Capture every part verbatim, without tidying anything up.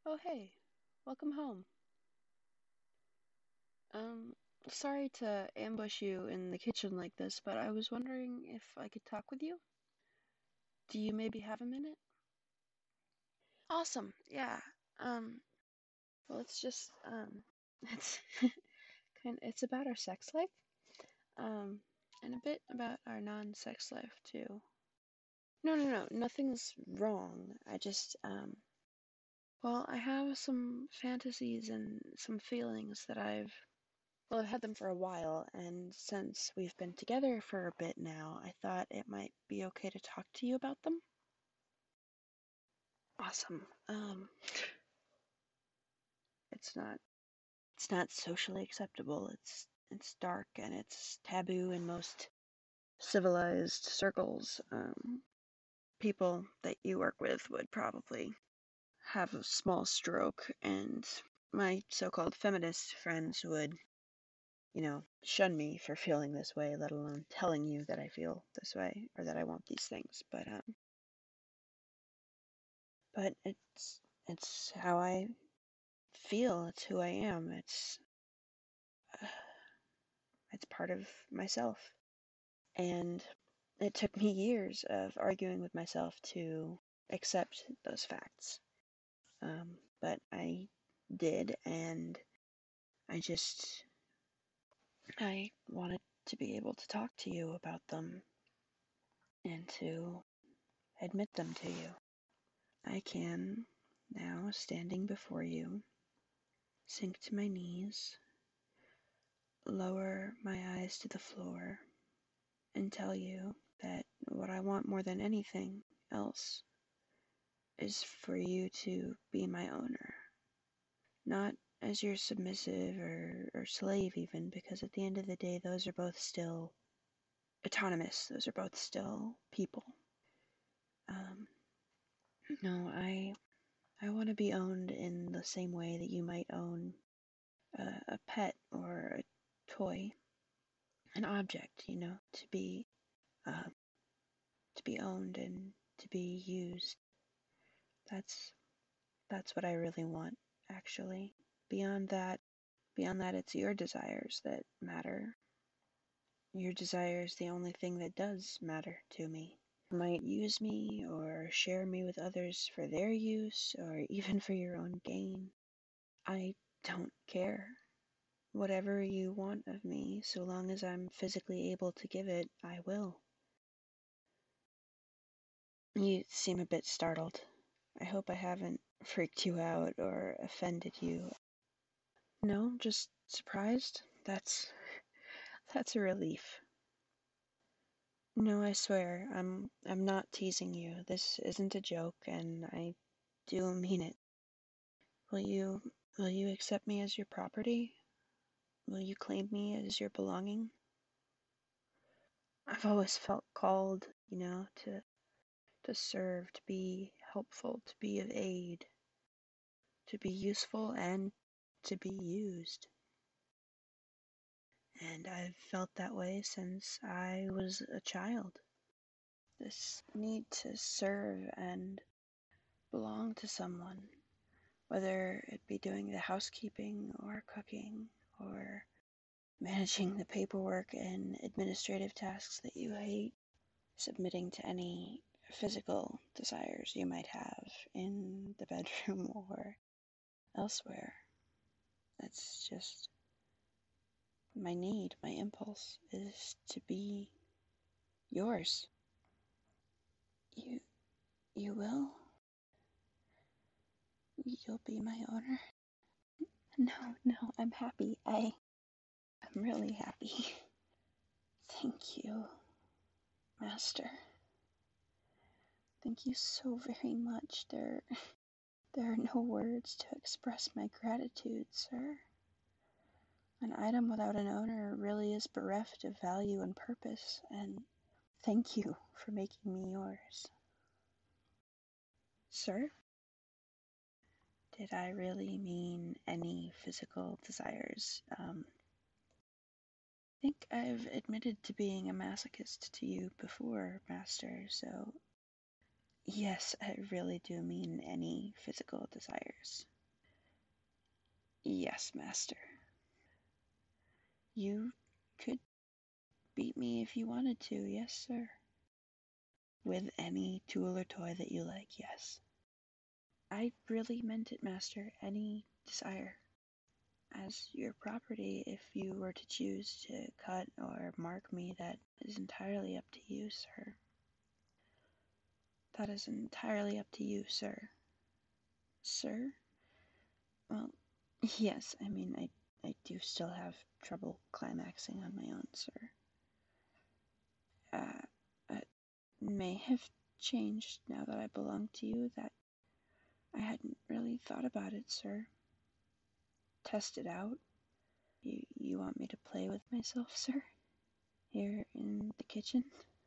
Oh, hey, welcome home. Um, Sorry to ambush you in the kitchen like this, but I was wondering if I could talk with you. Do you maybe have a minute? Awesome, yeah. Um, well, it's just, um, it's kind it's about our sex life, um, and a bit about our non-sex life too. No, no, no, nothing's wrong. I just, um, well, I have some fantasies and some feelings that I've Well, I've had them for a while, and since we've been together for a bit now, I thought it might be okay to talk to you about them. Awesome. Um, it's not it's not socially acceptable. It's it's dark and it's taboo in most civilized circles. Um, people that you work with would probably have a small stroke, and my so-called feminist friends would you know, shun me for feeling this way, let alone telling you that I feel this way or that I want these things. But um, but it's it's how I feel. It's who I am. It's uh, it's part of myself. And it took me years of arguing with myself to accept those facts. Um, but I did, and I just I wanted to be able to talk to you about them and to admit them to you. I can, now standing before you, sink to my knees, lower my eyes to the floor, and tell you that what I want more than anything else is for you to be my owner. Not as your submissive or, or slave, even, because at the end of the day, those are both still autonomous. Those are both still people. Um, no, I I want to be owned in the same way that you might own a, a pet or a toy, an object, you know, to be um, to be owned and to be used. That's that's what I really want, actually. Beyond that, beyond that, it's your desires that matter. Your desire is the only thing that does matter to me. You might use me or share me with others for their use or even for your own gain. I don't care. Whatever you want of me, so long as I'm physically able to give it, I will. You seem a bit startled. I hope I haven't freaked you out or offended you. No, just surprised? That's that's a relief. No, I swear, I'm I'm not teasing you. This isn't a joke, and I do mean it. Will you will you accept me as your property? Will you claim me as your belonging? I've always felt called, you know, to to serve, to be helpful, to be of aid, to be useful, and to be used. And I've felt that way since I was a child. This need to serve and belong to someone, whether it be doing the housekeeping or cooking or managing the paperwork and administrative tasks that you hate, submitting to any physical desires you might have in the bedroom or elsewhere. That's just my need, my impulse is to be yours. You you will? You'll be my owner? No, no, I'm happy. I I'm really happy. Thank you, Master. Thank you so very much. There there are no words to express my gratitude, sir. An item without an owner really is bereft of value and purpose, and thank you for making me yours. Sir? Did I really mean any physical desires? Um, I think I've admitted to being a masochist to you before, Master, so Yes, I really do mean any physical desires. Yes, master. You could beat me if you wanted to, yes, sir. With any tool or toy that you like, yes. I really meant it, master. Any desire. As your property, if you were to choose to cut or mark me, that is entirely up to you, sir. That is entirely up to you, sir. Sir? Well, yes, I mean, I, I do still have trouble climaxing on my own, sir. Uh, it may have changed now that I belong to you, that I hadn't really thought about it, sir. Test it out. You, you want me to play with myself, sir? Here in the kitchen?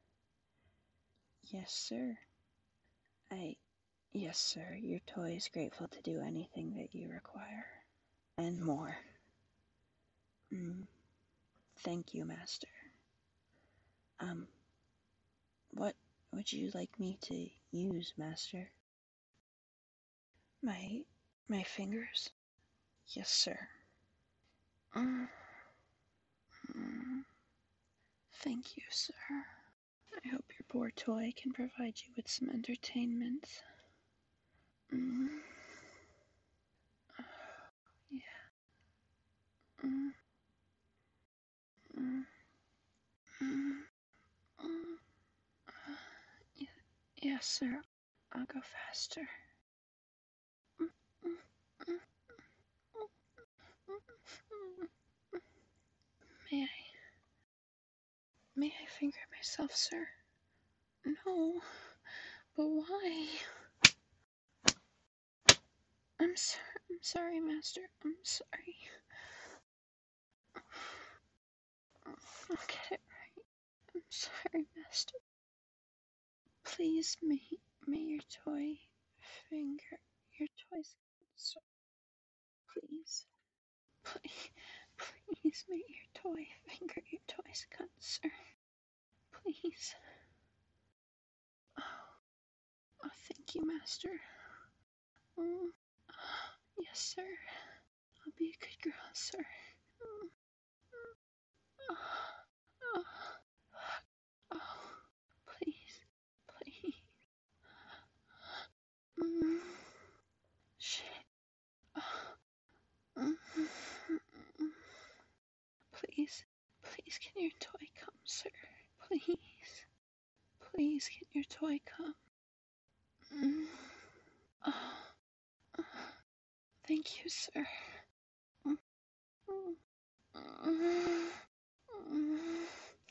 Yes, sir. I... Yes, sir. Your toy is grateful to do anything that you require. And more. Mm. Thank you, master. Um, what would you like me to use, master? My... my fingers? Yes, sir. Mm. Mm. Thank you, sir. I hope your poor toy can provide you with some entertainment. Mm. Yeah. Mm. Mm. Mm. Mm. Y- yes, sir. I'll go faster. Mm. Mm. Mm. Mm. May I? May I finger myself, sir? No, but why? I'm sorry. I'm sorry, master. I'm sorry. I'll get it right. I'm sorry, master. Please, may may your toy finger your toy's sir. Please, please, please, may your toy finger your toy's cut, sir. Please. Oh, oh, thank you, master. Mm. Yes, sir. I'll be a good girl, sir. Mm. Oh, oh, oh, please, please. Mm. Shit. Oh. Mm. Please, please, can your toy come, sir? Please, please, can your toy come? Mm. Oh, oh, thank you, sir. Mm. Mm. Mm.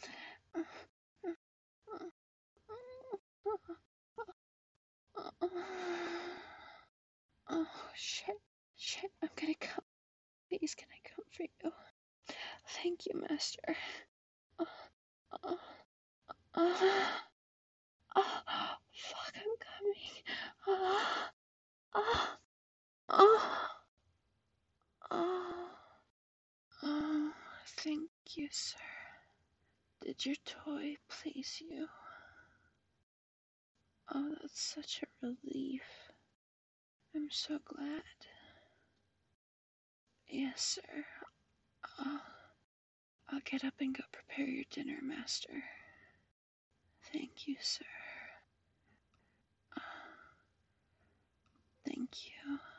Oh, shit. Shit, I'm gonna come. Please, can I come for you? Thank you, master. Oh, oh, oh, oh, fuck, I'm coming. Oh, oh, oh, oh, oh, thank you, sir. Did your toy please you? Oh, that's such a relief. I'm so glad. Yes, sir. I'll, I'll get up and go prepare your dinner, master. Thank you, sir. Thank you.